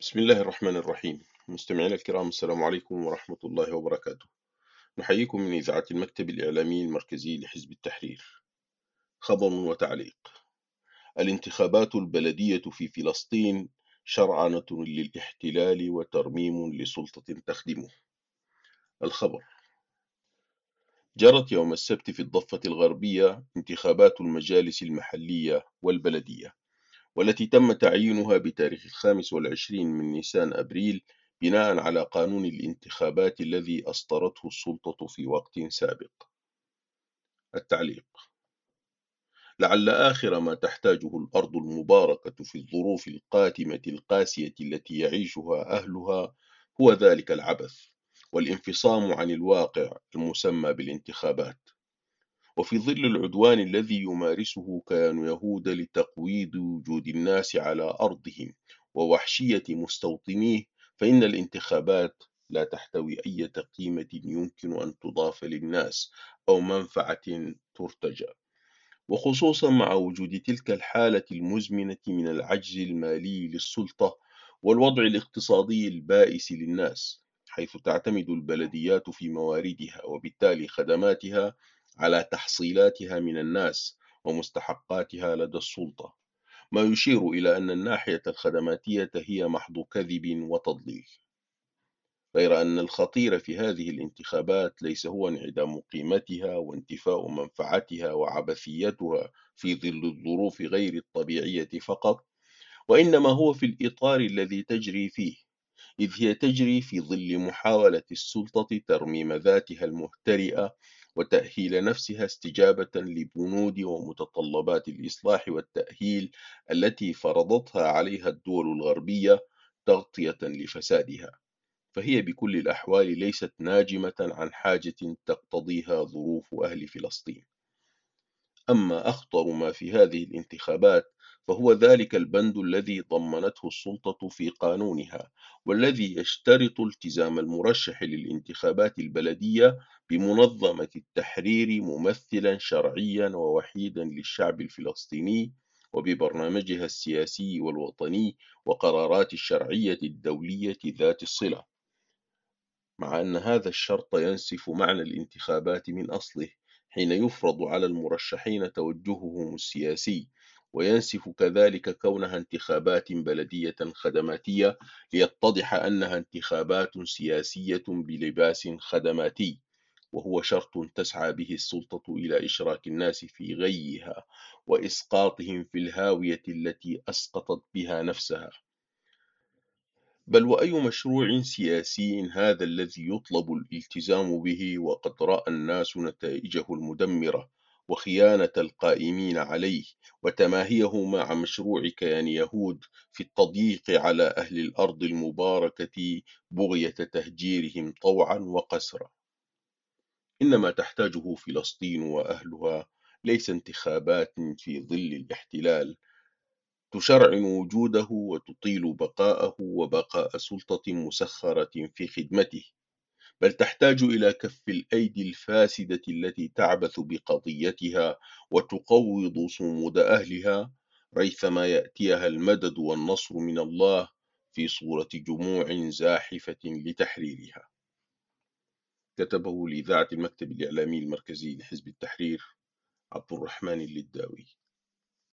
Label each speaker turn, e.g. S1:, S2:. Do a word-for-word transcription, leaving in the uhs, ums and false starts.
S1: بسم الله الرحمن الرحيم. مستمعينا الكرام، السلام عليكم ورحمة الله وبركاته. نحييكم من إذاعة المكتب الإعلامي المركزي لحزب التحرير. خبر وتعليق: الانتخابات البلدية في فلسطين شرعنة للاحتلال وترميم لسلطة تخدمه. الخبر: جرت يوم السبت في الضفة الغربية انتخابات المجالس المحلية والبلدية، والتي تم تعيينها بتاريخ الخامس والعشرين من نيسان أبريل بناء على قانون الانتخابات الذي أصدرته السلطة في وقت سابق. التعليق: لعل آخر ما تحتاجه الأرض المباركة في الظروف القاتمة القاسية التي يعيشها أهلها هو ذلك العبث والانفصام عن الواقع المسمى بالانتخابات. وفي ظل العدوان الذي يمارسه كيان يهود لتقويض وجود الناس على أرضهم ووحشية مستوطنيه، فإن الانتخابات لا تحتوي أي قيمة يمكن أن تضاف للناس أو منفعة ترتجى، وخصوصا مع وجود تلك الحالة المزمنة من العجز المالي للسلطة والوضع الاقتصادي البائس للناس، حيث تعتمد البلديات في مواردها وبالتالي خدماتها على تحصيلاتها من الناس ومستحقاتها لدى السلطة، ما يشير إلى أن الناحية الخدماتية هي محض كذب وتضليل. غير أن الخطير في هذه الانتخابات ليس هو انعدام قيمتها وانتفاء منفعتها وعبثيتها في ظل الظروف غير الطبيعية فقط، وإنما هو في الإطار الذي تجري فيه، إذ هي تجري في ظل محاولة السلطة ترميم ذاتها المهترئة وتأهيل نفسها استجابة لبنود ومتطلبات الإصلاح والتأهيل التي فرضتها عليها الدول الغربية تغطية لفسادها، فهي بكل الأحوال ليست ناجمة عن حاجة تقتضيها ظروف أهل فلسطين. أما أخطر ما في هذه الانتخابات فهو ذلك البند الذي ضمنته السلطة في قانونها، والذي يشترط التزام المرشح للانتخابات البلدية بمنظمة التحرير ممثلا شرعيا ووحيدا للشعب الفلسطيني، وببرنامجها السياسي والوطني وقرارات الشرعية الدولية ذات الصلة، مع أن هذا الشرط ينسف معنى الانتخابات من أصله حين يفرض على المرشحين توجههم السياسي، وينسف كذلك كونها انتخابات بلدية خدماتية ليتضح أنها انتخابات سياسية بلباس خدماتي، وهو شرط تسعى به السلطة إلى إشراك الناس في غيها وإسقاطهم في الهاوية التي أسقطت بها نفسها. بل وأي مشروع سياسي هذا الذي يطلب الالتزام به، وقد رأى الناس نتائجه المدمرة وخيانة القائمين عليه وتماهيه مع مشروع كيان يهود في التضييق على أهل الأرض المباركة بغية تهجيرهم طوعا وقسرا. إنما تحتاجه فلسطين وأهلها ليس انتخابات في ظل الاحتلال تشرعن وجوده وتطيل بقاءه وبقاء سلطة مسخرة في خدمته، بل تحتاج إلى كف الأيدي الفاسدة التي تعبث بقضيتها وتقوض صمود أهلها ريثما يأتيها المدد والنصر من الله في صورة جموع زاحفة لتحريرها. كتبه لإذاعة المكتب الإعلامي المركزي لحزب التحرير عبد الرحمن اللداوي.